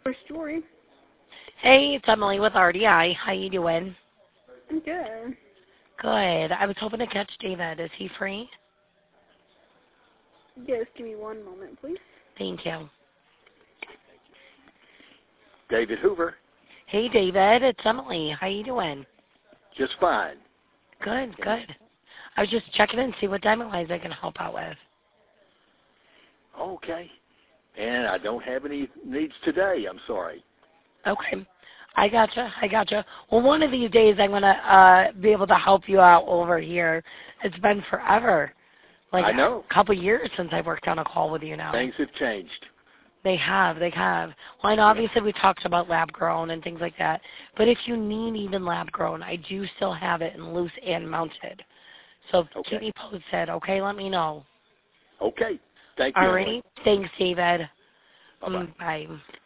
Where's Jory? Hey, it's Emily with RDI. How you doing? I'm good. Good. I was hoping to catch David. Is he free? Yes, give me one moment, please. Thank you. David Hoover. Hey, David. It's Emily. How you doing? Just fine. Good, good. I was just checking in to see what diamond-wise I can help out with. Okay. And I don't have any needs today, I'm sorry. Okay. I gotcha. Well, one of these days I'm going to be able to help you out over here. It's been forever. Like I know. a couple years since I worked on a call with you now. Things have changed. They have. Well, and obviously we talked about lab-grown and things like that. But if you need even lab-grown, I do still have it in loose and mounted. So keep me posted, okay? Let me know. Okay. Thank you. Alrighty. Thanks, David. Bye-bye. Bye.